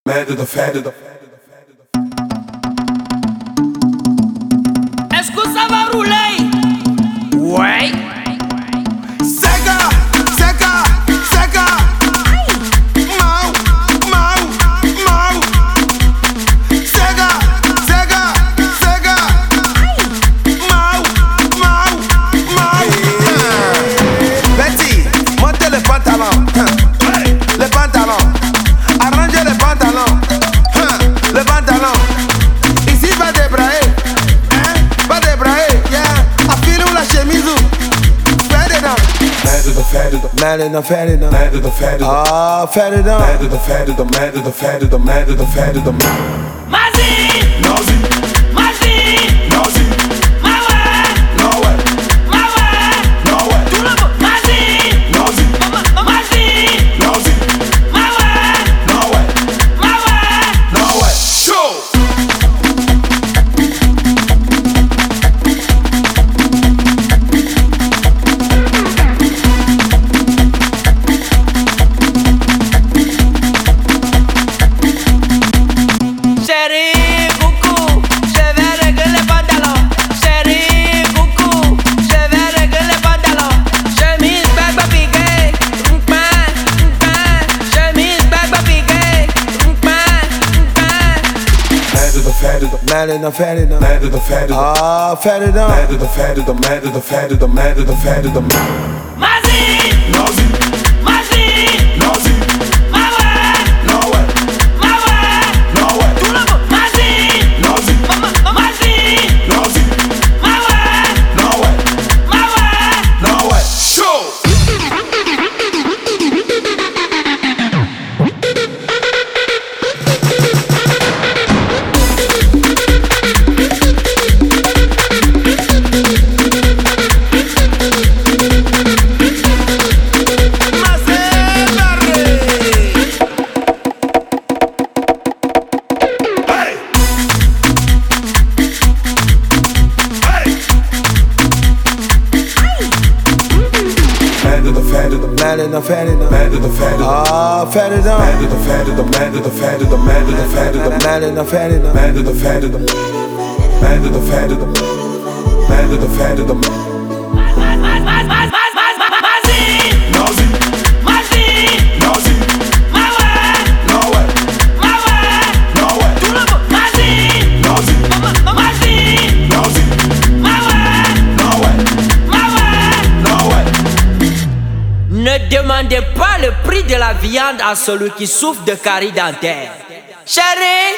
Est-ce que ça va rouler? Ouais. Sega, Sega, Sega. Mau, mau, mau. Sega, Sega, Sega. Mau, mau, mau. Betty, montez les pantalons. Les pantalons. Arrangez les pantalons. Les pantalons. Ici va débrayer. Va débrayer. Yeah. Affile-nous la chemise. Mad in the fat in the mad in the fat in the ah fat in the mad in the fat in the mad in the fat in the mad in the fat in the Mazi, Nazi, Mazi, Nazi, Mawa, Nowhere, Mawa, Nowhere, tout le monde. Mazi, Nazi, Mazi, Nazi, Mawa, Nowhere, Mawa. Nowhere. Show. Chérie, coucou, je vais régler les pantalons. Chérie, coucou, je vais régler les pantalons. Chemise, bague, piqué, chemise, bague, piqué, Mad in the fat in the mad in the fat in the ah fat in the mad in the fat in the mad in the fat in the mad in the fat in the Mazi, Nazi, Mazi, Nazi, Mawa, Nowhere, Mawa, Nowhere, tout le monde. Mazi, Nazi, Mazi, Nazi, Mawa, Nowhere, Mawa. Nowhere. Show. Mad in the fat in the mad in the fat in the ah fat in the mad in the fat in the mad in the fat in the mad in the fat in the mad in the fat in the mad in the fat in the mad in the fat in the mad in the fat in the Nazi, Mazi, Nazi, Mawa, Nowhere, Mawa, Nowhere, tout le monde. Mazi, Nazi, Mazi, Nazi, Mawa, Nowhere, Mawa. Nowhere. Ne demandez pas le prix de la viande à celui qui souffre de carie dentaire. Chérie,